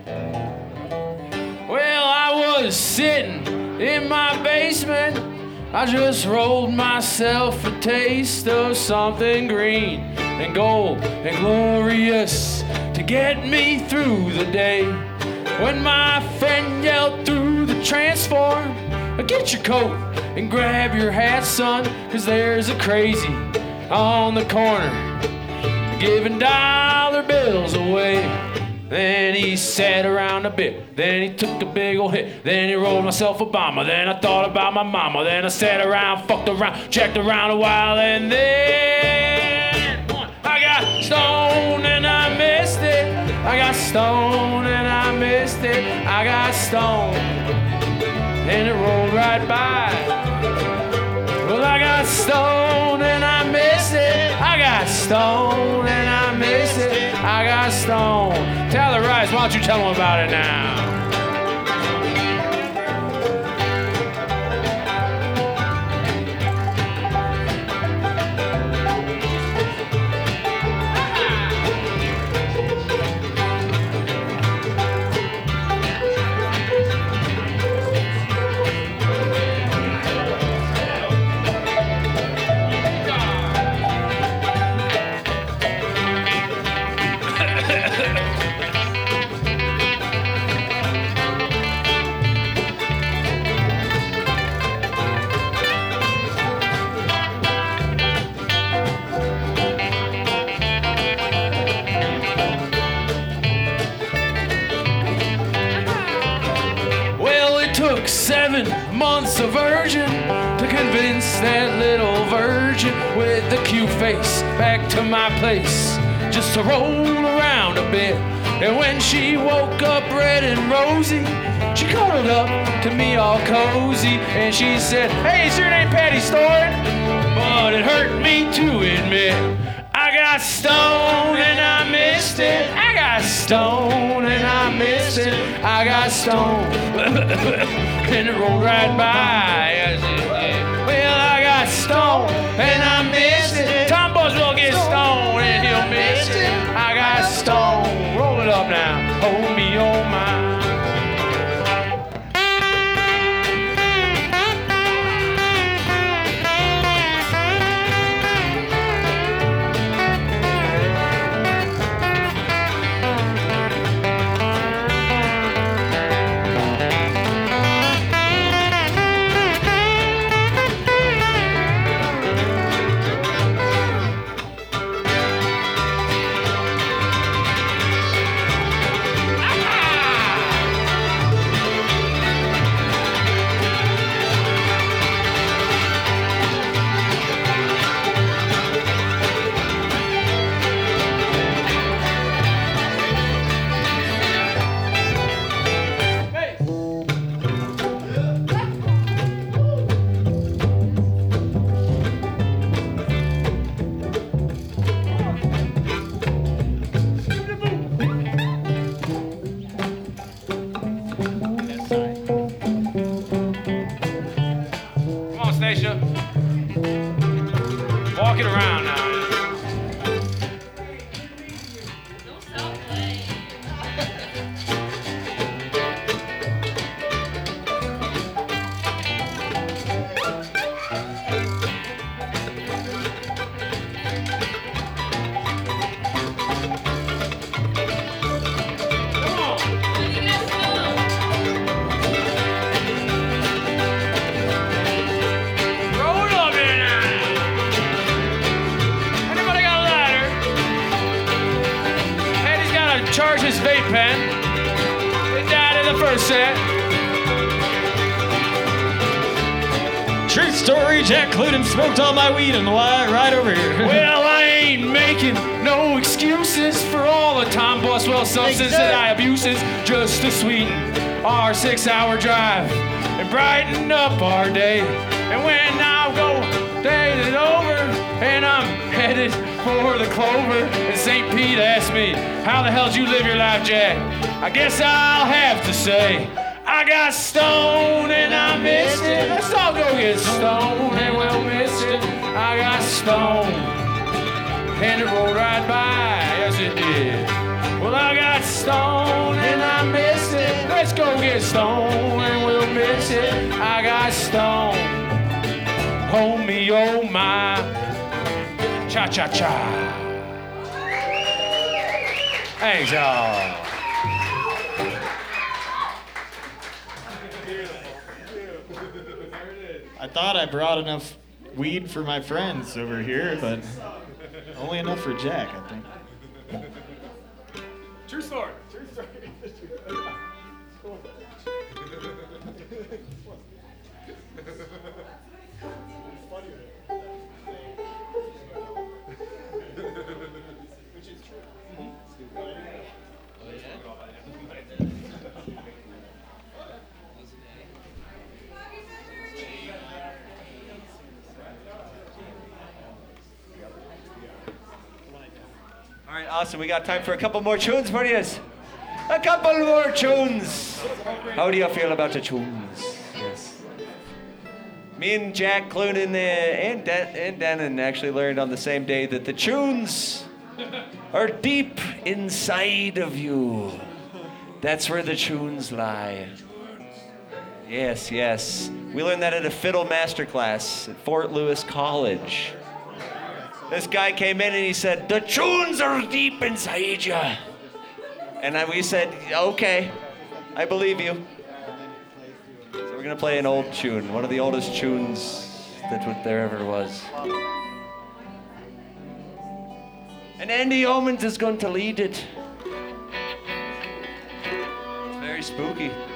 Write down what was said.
Well, I was sitting in my basement. I just rolled myself a taste of something green and gold and glorious to get me through the day. When my friend yelled through the transform, get your coat and grab your hat, son, 'cause there's a crazy on the corner giving dollar bills away. Then he sat around a bit, then he took a big old hit, then he rolled myself a bomber, then I thought about my mama, then I sat around, fucked around, checked around a while, and then I got stoned and I missed it. I got stoned and I missed it. I got stoned and it rolled right by. Well, I got stoned and I missed it. I got stoned and I missed it. I got stoned. Tyler Rice, why don't you tell them about it now? Took 7 months of virgin to convince that little virgin with the cute face back to my place just to roll around a bit. And when she woke up red and rosy, she cuddled up to me all cozy and she said, "Hey, is your name Patty Stewart?" But it hurt me to admit I got stoned and I missed it. I got stoned and I missed it. I got stoned and it rolled right by. Well, I got stoned and I missed it. Tom Buzz will get stoned and he'll miss it. I got stoned. Roll it up now. Hold me on my. Walking around now. Charge his vape pen. It died in the first set. Truth story, Jack Cluden smoked all my weed and right over here. Well, I ain't making no excuses for all the Tom Boswell substance that I abuses just to sweeten our 6-hour drive and brighten up our day. And when I go days is over and I'm headed for the Clover, and St. Pete asked me, "How the hell did you live your life, Jack?" I guess I'll have to say, I got stoned and I missed it. Let's all go get stoned and we'll miss it. I got stoned and it rolled right by, yes it did. Well, Well, I got stoned and I missed it. Let's go get stoned and we'll miss it. I got stoned. Hold me, oh my. Cha-cha-cha. Thanks, y'all. I thought I brought enough weed for my friends over here, but only enough for Jack, I think. True story. All right, awesome. We got time for a couple more tunes for you. A couple more tunes. How do you feel about the tunes? Yes. Me and Jack Clunan and Denon actually learned on the same day that the tunes are deep inside of you. That's where the tunes lie. Yes, yes. We learned that at a fiddle masterclass at Fort Lewis College. This guy came in and he said, the tunes are deep inside you. And we said, okay, I believe you. So we're gonna play an old tune, one of the oldest tunes that there ever was. And Andy Omens is going to lead it. It's very spooky.